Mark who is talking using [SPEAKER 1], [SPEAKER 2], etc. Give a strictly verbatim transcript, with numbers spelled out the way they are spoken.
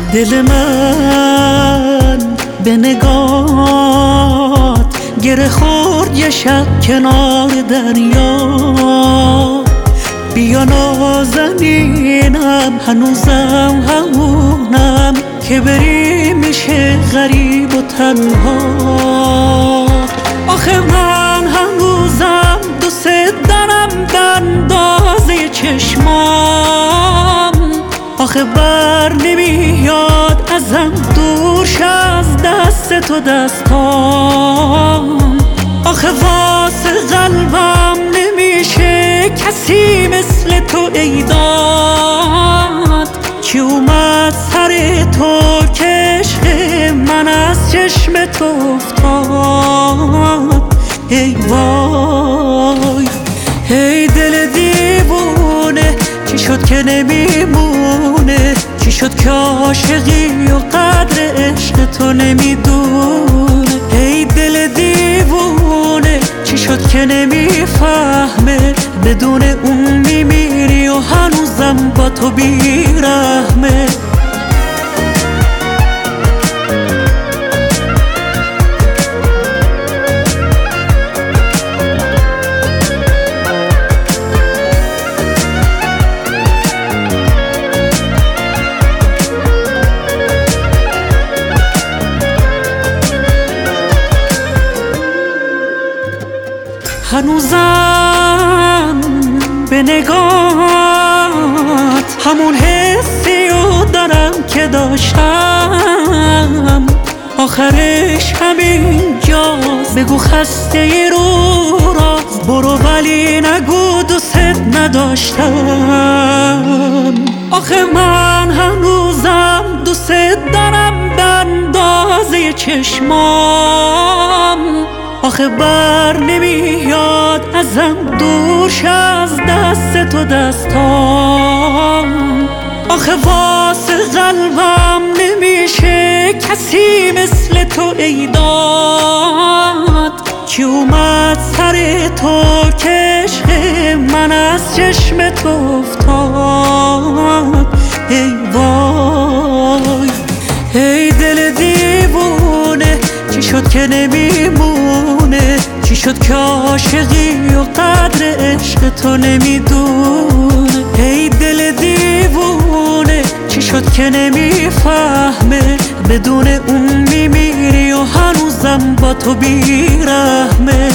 [SPEAKER 1] دل من به نگات گره خورد یه شب کنار دریا. بیا نازنینم هنوزم همونم که بری میشه غریب و تنها. آخه من هنوزم دوست دارم بندازه چشمام. آخه بر نمیاد ازم دورش از دست تو دستام. آخه واسه قلبم نمیشه کسی مثل تو ای داد. چی اومد سر تو که عشق من از چشم تو افتاد. ای وای ای دل دیوونه، چی شد که نمیمونه؟ چی شد که عاشقی و قدر عشق تو نمیدونه؟ ای دل دیوونه، چی شد که نمیفهمه؟ بدون اون میمیری و هنوزم با تو بیرحمه. هنوزم به نگات همون حسیو دارم که داشتم. آخرش همین جاست، بگو خسته رو راست برو ولی نگو دوست نداشتم. آخه من هنوزم دوست دارم بندازه چشمام. آخه بر نمیاد ازم دورش از دست تو دستام. آخه واسه قلبم نمیشه کسی مثل تو ای داد. چی اومد سر تو که عشق من از چشم تو افتاد. ای وای ای دل دیوونه، چی شد که نمیمونه؟ چی شد که عاشقی و قدر عشق تو نمیدونه؟ ای دل دیوونه، چی شد که نمیفهمه؟ بدون اون میمیری و هنوزم با تو بیرحمه.